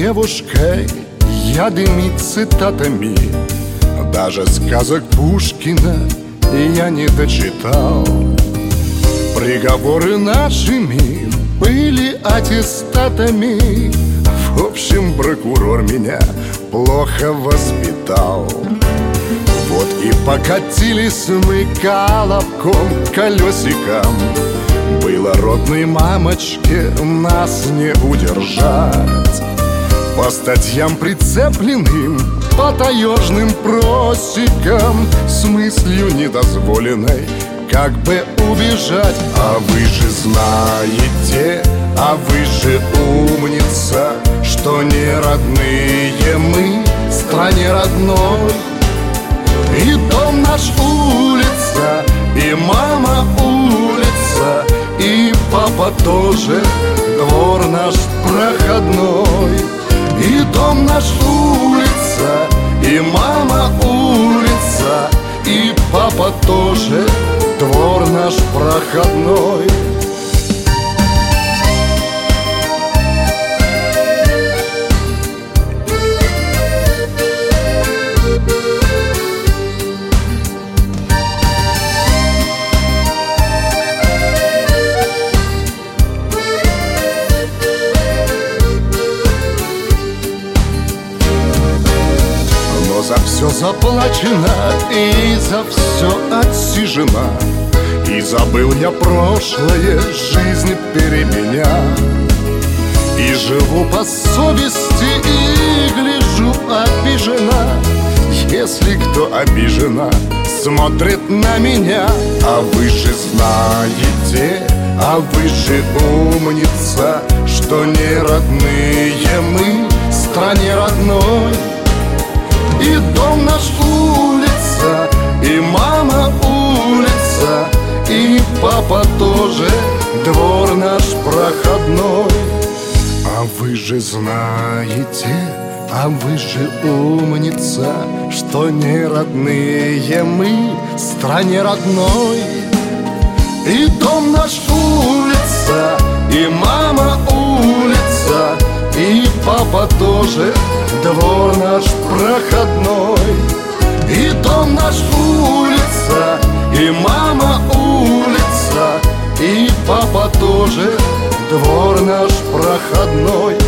девушкой я дымить цитатами. Даже сказок Пушкина я не дочитал. Приговоры нашими были аттестатами. В общем, прокурор меня плохо воспитал. Вот и покатились мы колобком, колесиком. Было родной мамочке нас не удержать. По статьям прицепленным, по таежным просекам, с мыслью недозволенной как бы убежать. А вы же знаете, а вы же умница, что не родные мы стране родной. И дом наш улица, и мама улица, и папа тоже, двор наш проходной. И дом наш улица, и мама улица, и папа тоже, двор наш проходной. За все заплачено и за все отсижено. И забыл я прошлое, жизнь переменя. И живу по совести, и гляжу обижена. Если кто обижена, смотрит на меня. А вы же знаете, а вы же умница, что не родные мы стране родной. И дом наш улица, и мама улица, и папа тоже, двор наш проходной. А вы же знаете, а вы же умница, что не родные мы стране родной. И дом наш улица, и мама улица, и папа тоже, двор наш проходной. И дом наш улица, и мама улица, и папа тоже, двор наш проходной.